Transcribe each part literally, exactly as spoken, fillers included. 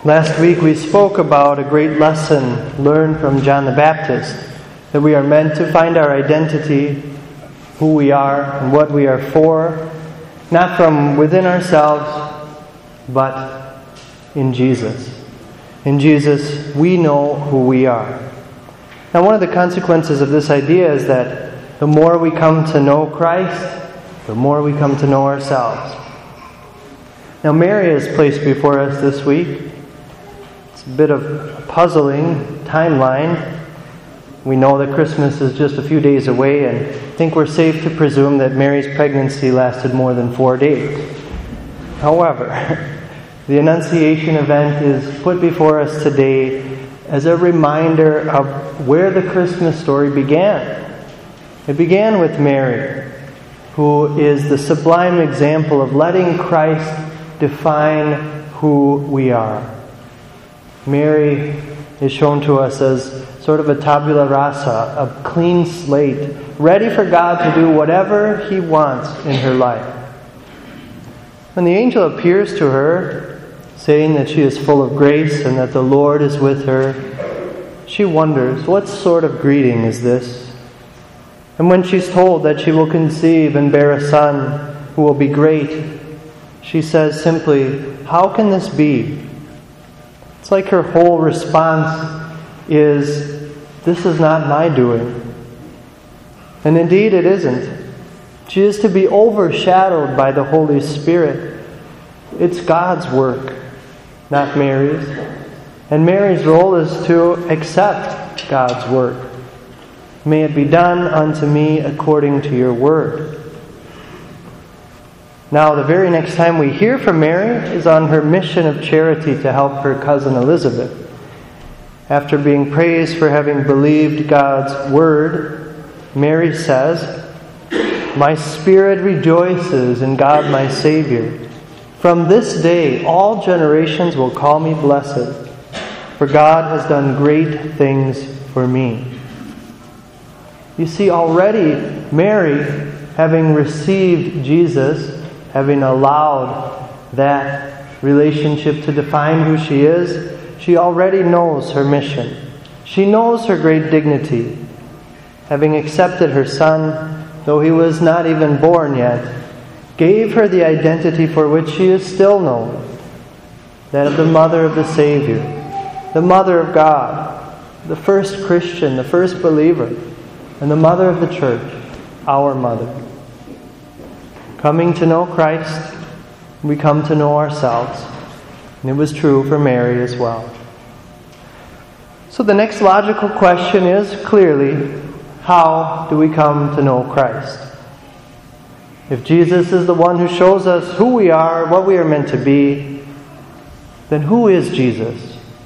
Last week we spoke about a great lesson learned from John the Baptist, that we are meant to find our identity, who we are and what we are for, not from within ourselves, but in Jesus. In Jesus, we know who we are. Now, one of the consequences of this idea is that the more we come to know Christ, the more we come to know ourselves. Now, Mary is placed before us this week. It's a bit of a puzzling timeline. We know that Christmas is just a few days away, and I think we're safe to presume that Mary's pregnancy lasted more than four days. However, the Annunciation event is put before us today as a reminder of where the Christmas story began. It began with Mary, who is the sublime example of letting Christ define who we are. Mary is shown to us as sort of a tabula rasa, a clean slate, ready for God to do whatever He wants in her life. When the angel appears to her, saying that she is full of grace and that the Lord is with her, she wonders, what sort of greeting is this? And when she's told that she will conceive and bear a son who will be great, she says simply, how can this be? It's like her whole response is, this is not my doing. And indeed it isn't. She is to be overshadowed by the Holy Spirit. It's God's work, not Mary's. And Mary's role is to accept God's work. May it be done unto me according to your word. Now, the very next time we hear from Mary is on her mission of charity to help her cousin Elizabeth. After being praised for having believed God's word, Mary says, my spirit rejoices in God my Savior. From this day all generations will call me blessed, for God has done great things for me. You see, already Mary, having received Jesus, having allowed that relationship to define who she is, she already knows her mission. She knows her great dignity. Having accepted her son, though he was not even born yet, gave her the identity for which she is still known, that of the mother of the Savior, the mother of God, the first Christian, the first believer, and the mother of the church, our mother. Coming to know Christ, we come to know ourselves. And it was true for Mary as well. So the next logical question is, clearly, how do we come to know Christ? If Jesus is the one who shows us who we are, what we are meant to be, then who is Jesus?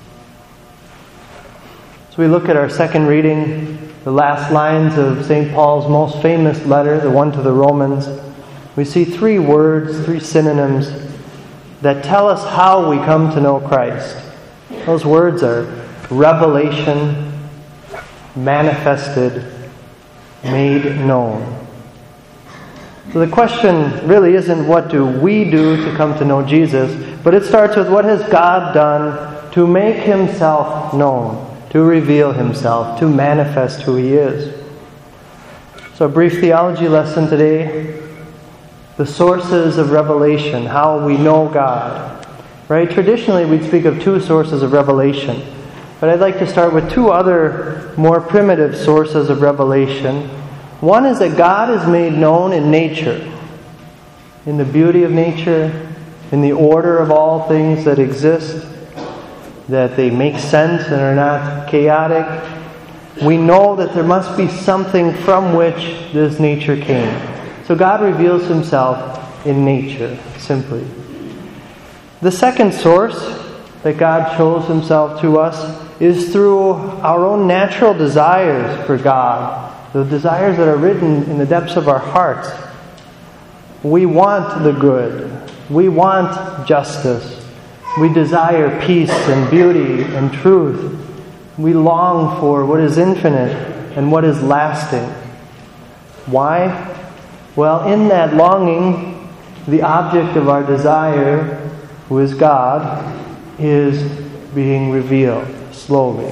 So we look at our second reading, the last lines of Saint Paul's most famous letter, the one to the Romans. We see three words, three synonyms that tell us how we come to know Christ. Those words are revelation, manifested, made known. So the question really isn't what do we do to come to know Jesus, but it starts with what has God done to make Himself known, to reveal Himself, to manifest who He is. So a brief theology lesson today. The sources of revelation, how we know God. Right? Traditionally, we'd speak of two sources of revelation. But I'd like to start with two other more primitive sources of revelation. One is that God is made known in nature. In the beauty of nature, in the order of all things that exist, that they make sense and are not chaotic. We know that there must be something from which this nature came. So God reveals Himself in nature, simply. The second source that God shows Himself to us is through our own natural desires for God, the desires that are written in the depths of our hearts. We want the good. We want justice. We desire peace and beauty and truth. We long for what is infinite and what is lasting. Why? Well, in that longing, the object of our desire, who is God, is being revealed slowly.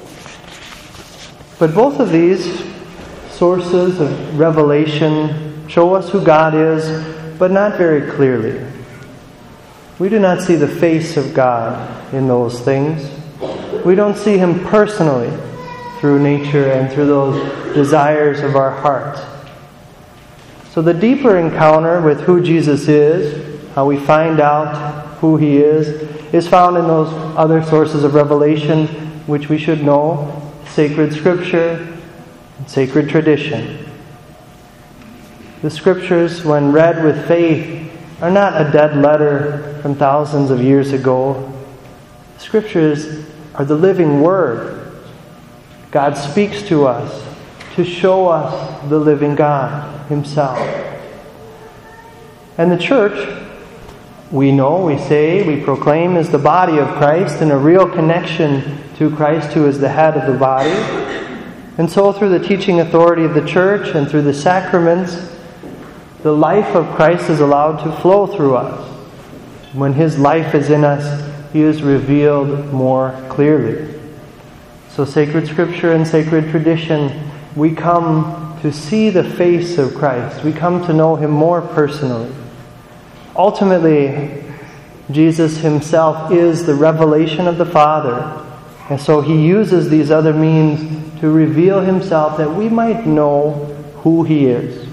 But both of these sources of revelation show us who God is, but not very clearly. We do not see the face of God in those things. We don't see Him personally through nature and through those desires of our heart. So the deeper encounter with who Jesus is, how we find out who He is, is found in those other sources of revelation which we should know: sacred Scripture and sacred tradition. The Scriptures, when read with faith, are not a dead letter from thousands of years ago. Scriptures are the living Word. God speaks to us to show us the living God Himself. And the church, we know, we say, we proclaim, is the body of Christ and a real connection to Christ, who is the head of the body. And so through the teaching authority of the church and through the sacraments, the life of Christ is allowed to flow through us. When His life is in us, He is revealed more clearly. So sacred Scripture and sacred tradition, we come to see the face of Christ. We come to know Him more personally. Ultimately, Jesus Himself is the revelation of the Father. And so He uses these other means to reveal Himself that we might know who He is.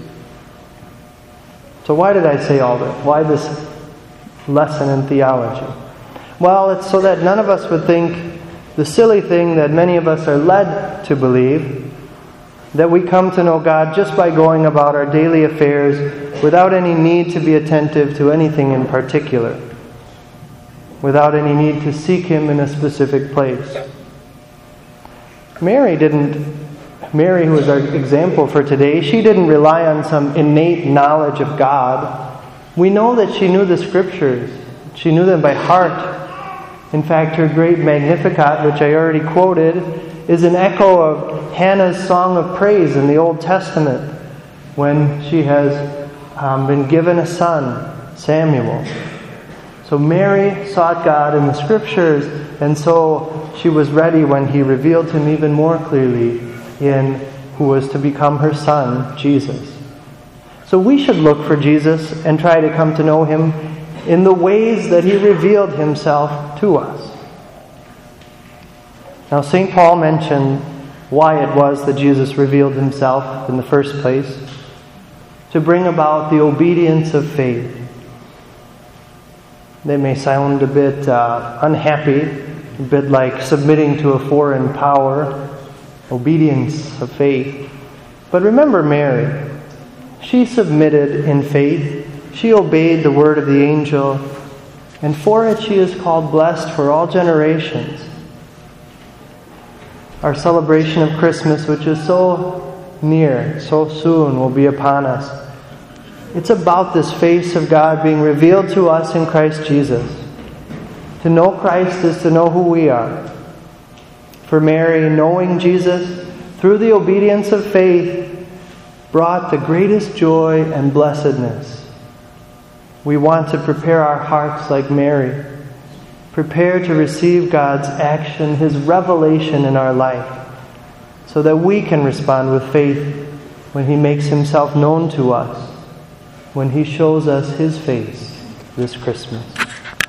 So why did I say all this? Why this lesson in theology? Well, it's so that none of us would think the silly thing that many of us are led to believe, that we come to know God just by going about our daily affairs without any need to be attentive to anything in particular, without any need to seek Him in a specific place. Mary didn't, Mary, who is our example for today, she didn't rely on some innate knowledge of God. We know that she knew the Scriptures. She knew them by heart. In fact, her great Magnificat, which I already quoted, is an echo of Hannah's song of praise in the Old Testament when she has um, been given a son, Samuel. So Mary sought God in the Scriptures, and so she was ready when He revealed Him even more clearly in who was to become her Son, Jesus. So we should look for Jesus and try to come to know Him in the ways that He revealed Himself to us. Now, Saint Paul mentioned why it was that Jesus revealed Himself in the first place: to bring about the obedience of faith. They may sound a bit uh, unhappy, a bit like submitting to a foreign power, obedience of faith. But remember Mary. She submitted in faith. She obeyed the word of the angel, and for it she is called blessed for all generations. Our celebration of Christmas, which is so near, so soon, will be upon us. It's about this face of God being revealed to us in Christ Jesus. To know Christ is to know who we are. For Mary, knowing Jesus through the obedience of faith brought the greatest joy and blessedness. We want to prepare our hearts like Mary. Prepare to receive God's action, His revelation in our life, so that we can respond with faith when He makes Himself known to us, when He shows us His face this Christmas.